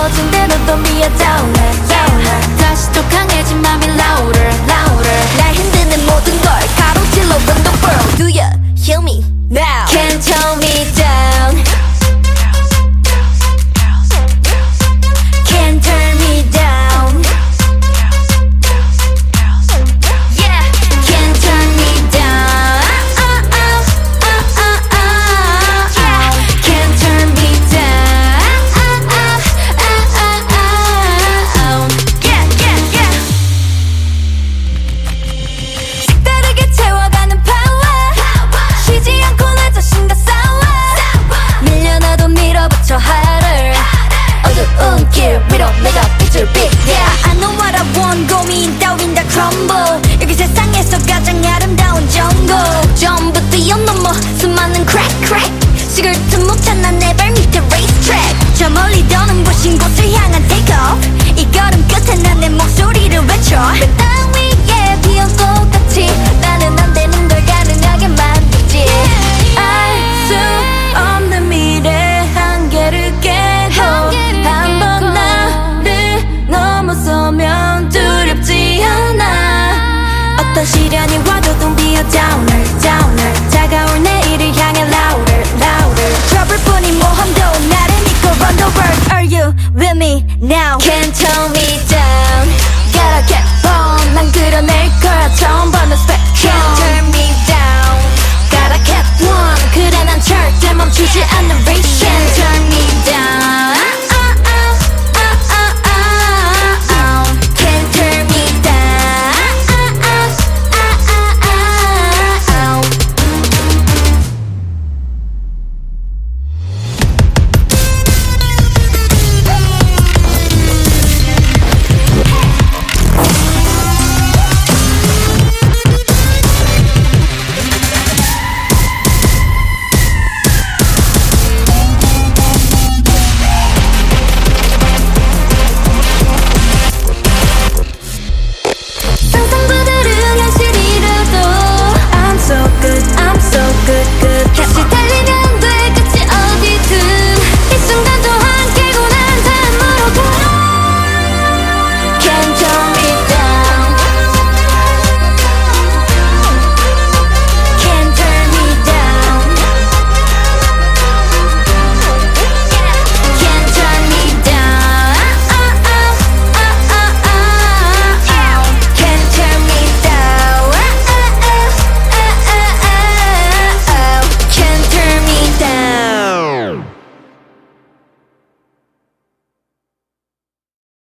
멋진 대로 don't be a downer, downer. 다시 또 강해진 맘이 louder, louder. 날 흔드는 모든 걸 가로질러 run the world. Do you hear me now? Can't tell me down. Can't turn me down. Yeah, can't turn me down. Yeah, can't turn me down. Yeah, yeah, yeah. 색다르게 채워가는 power. 쉬지 않고 내 자신과 싸워. 밀려나도 밀어붙여 harder. 어두운 길 위로 내가 빛을 빛. Yeah, I know what I want. 고민 따윈 다 crumble. 여기 세상에서 가장 아름다운 jungle. 전부 뛰어넘어 수많은 crack crack. 식을 틈 못 찾나 내 발 밑에 racetrack. 저 멀리 떠는 부신 곳을 향한 take off. 이 걸음 끝에 난 내 목소리를 외쳐. 땅 위에 비온 꽃같이 나는 안 되는 걸 가능하게 만들지. 알 수 없는 미래 한계를 깨고 한번 나를 넘어서면 두렵지 않아. 어떤 시련이 와도 don't be a downer, downer. 다가올 내일을 향해 louder, louder. trouble 뿐인 모험도 나를 믿고 run the world. Are you with me now? Can't tell me down.